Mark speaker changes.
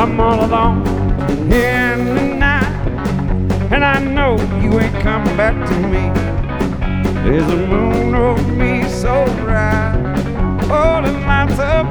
Speaker 1: I'm all alone here in the night, and I know you ain't coming back to me. There's a moon over me so bright, oh, the lights up